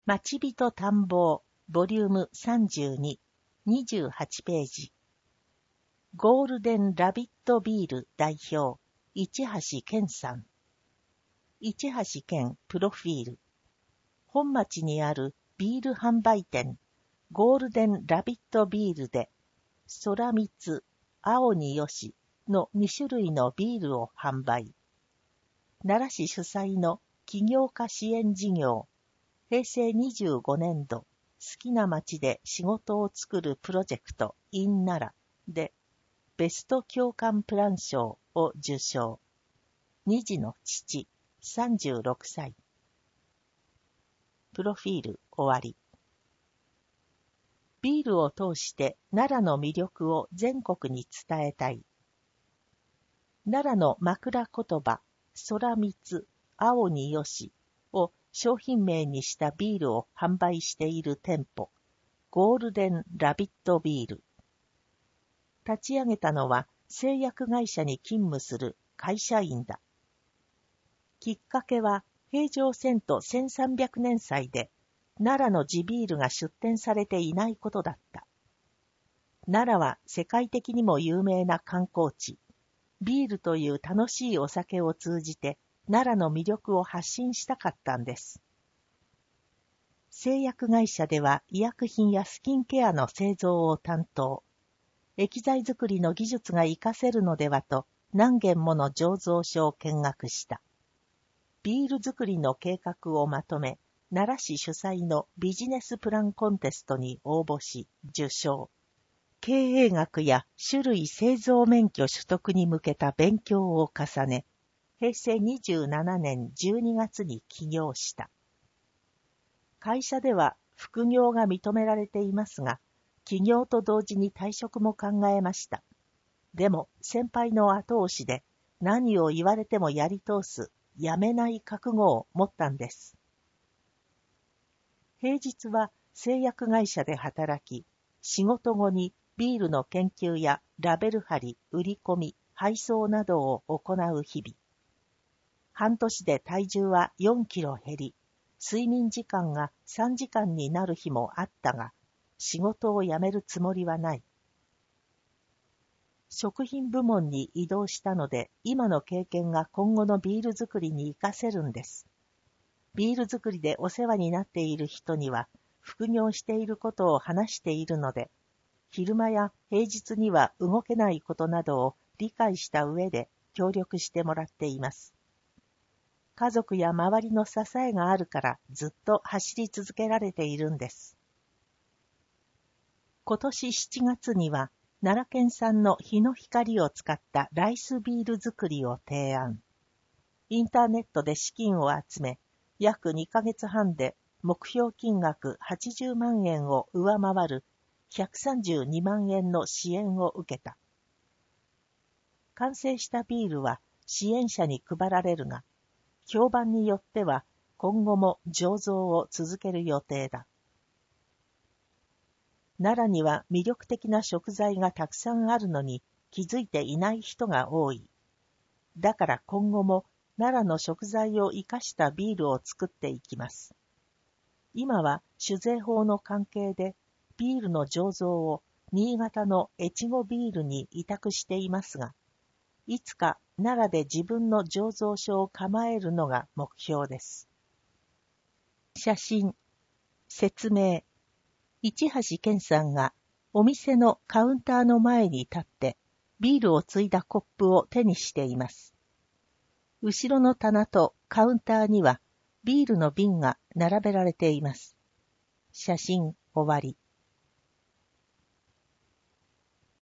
町人探訪、ボリューム32、28ページ。ゴールデンラビットビール代表、市橋健さん。市橋健プロフィール。本町にあるビール販売店、ゴールデンラビットビールで、空蜜、青によしの2種類のビールを販売。奈良市主催の起業家支援事業、平成25年度、好きな街で仕事を作るプロジェクト in 奈良で、ベスト共感プラン賞を受賞。2児の父、36歳。プロフィール終わり。ビールを通して奈良の魅力を全国に伝えたい。奈良の枕言葉、空蜜、青によしを商品名にしたビールを販売している店舗、ゴールデンラビットビール。立ち上げたのは製薬会社に勤務する会社員だ。きっかけは平城遷都1300年祭で奈良の地ビールが出店されていないことだった。奈良は世界的にも有名な観光地。ビールという楽しいお酒を通じて奈良の魅力を発信したかったんです。製薬会社では医薬品やスキンケアの製造を担当。液剤作りの技術が活かせるのではと何件もの醸造所を見学した。ビール作りの計画をまとめ、奈良市主催のビジネスプランコンテストに応募し、受賞。経営学や種類製造免許取得に向けた勉強を重ね、平成27年12月に起業した。会社では副業が認められていますが、起業と同時に退職も考えました。でも先輩の後押しで何を言われてもやり通す、やめない覚悟を持ったんです。平日は製薬会社で働き、仕事後にビールの研究やラベル貼り、売り込み、配送などを行う日々。半年で体重は4キロ減り、睡眠時間が3時間になる日もあったが、仕事を辞めるつもりはない。食品部門に移動したので、今の経験が今後のビール作りに活かせるんです。ビール作りでお世話になっている人には、副業していることを話しているので、昼間や平日には動けないことなどを理解した上で協力してもらっています。家族や周りの支えがあるからずっと走り続けられているんです。今年7月には奈良県産の日の光を使ったライスビール作りを提案。インターネットで資金を集め、約2ヶ月半で目標金額80万円を上回る132万円の支援を受けた。完成したビールは支援者に配られるが、評判によっては今後も醸造を続ける予定だ。奈良には魅力的な食材がたくさんあるのに気づいていない人が多い。だから今後も奈良の食材を生かしたビールを作っていきます。今は酒税法の関係でビールの醸造を新潟の越後ビールに委託していますが、いつか奈良で自分の醸造所を構えるのが目標です。写真、説明。市橋健さんがお店のカウンターの前に立ってビールをついだコップを手にしています。後ろの棚とカウンターにはビールの瓶が並べられています。写真終わり。